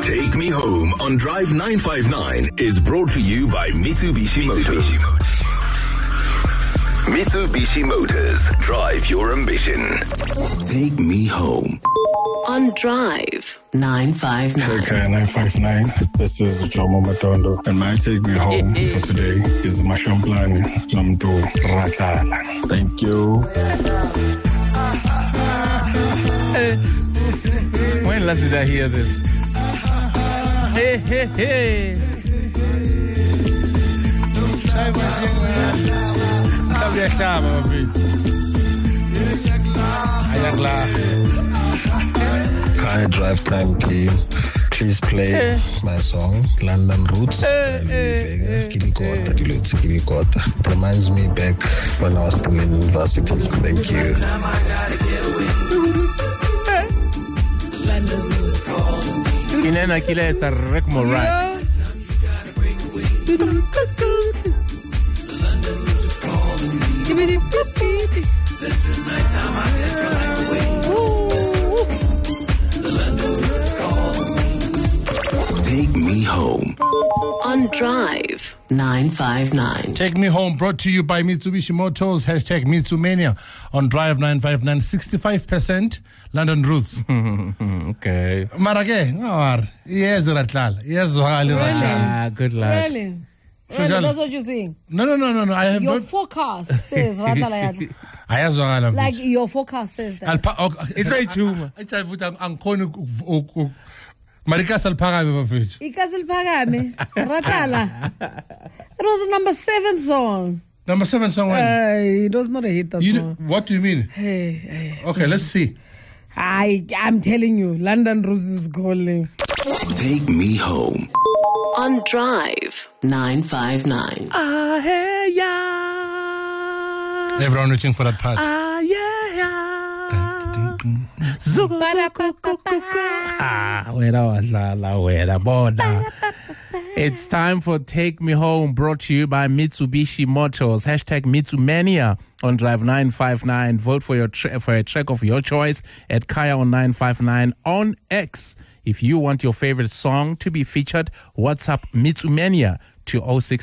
Take Me Home on Drive 959 is brought to you by Mitsubishi Motors. Mitsubishi Motors. Drive your ambition. Take Me Home on Drive 959. Okay, 959. This is Jomo Matondo, and my Take Me Home for today is Mashamplani Namdu Ratala. Thank you. When last did I hear this? Hey, hey, hey. Hi, Drive Time P. Please play my song, London Roots. It reminds me back when I was still in university. Thank you. Inena kile it's a Rick Moran. Take Me Home on Drive 959. Take Me Home brought to you by Mitsubishi Motors. Hashtag Mitsumania on Drive 959. 65% London Roots. Okay. Marake, yes, Ratlal. Yes, Ah, good luck. Really? Really? That's what you're saying? No. I have Your not. forecast says Ratala. Like your forecast says that. It's very true. Marika Salpagame, bafethu. Ikasil Pagame. Ratala. It was a number 7 song. Number 7 song. It was not a hit, that song. What do you mean? Hey. Okay, let's see. I'm telling you, London Roots is calling. Take Me Home on Drive 959. Hey, yeah. Everyone waiting for that part. It's time for Take Me Home, brought to you by Mitsubishi Motors. Hashtag Mitsumania on Drive 959. Vote for a track of your choice at Kaya on 959 on X. If you want your favorite song to be featured, WhatsApp Mitsumania to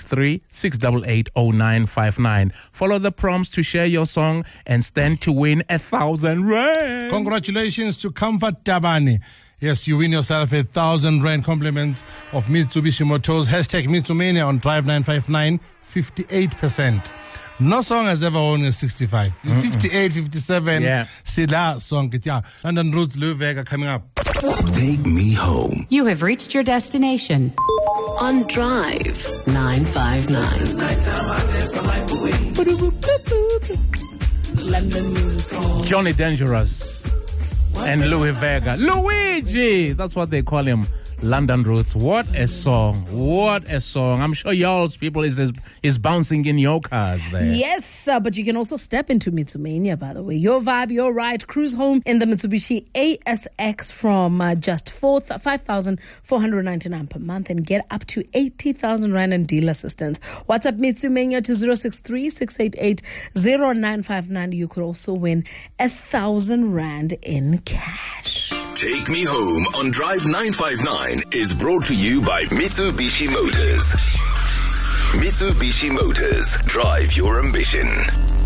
063-688-0959. Follow the prompts to share your song and stand to win 1,000 rand. Congratulations to Comfort Tabani. Yes, you win yourself 1,000 rand compliment of Mitsubishi Motors. Hashtag Mitsumania on Drive 959. 58%. No song has ever won a 65. 58, 57. Yeah. Sila song. London Roots, Lou Vega coming up. Take Me Home. You have reached your destination on Drive 959. Johnny Dangerous and Louis Vega. Luigi! That's what they call him. London Roots. What a song. What a song. I'm sure y'all's people is bouncing in your cars there. Yes, but you can also step into Mitsumania, by the way. Your vibe, your ride. Cruise home in the Mitsubishi ASX from just 5,499 per month and get up to 80,000 Rand in deal assistance. WhatsApp Mitsumania to 063-688-0959. You could also win 1,000 Rand in cash. Take Me Home on Drive 959 is brought to you by Mitsubishi Motors. Mitsubishi Motors. Drive your ambition.